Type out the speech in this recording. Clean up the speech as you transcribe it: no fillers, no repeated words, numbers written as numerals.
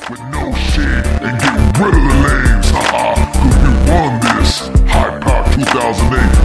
with no shade and get rid of the lames. Haha, cause we won this. Hyde Park 2008.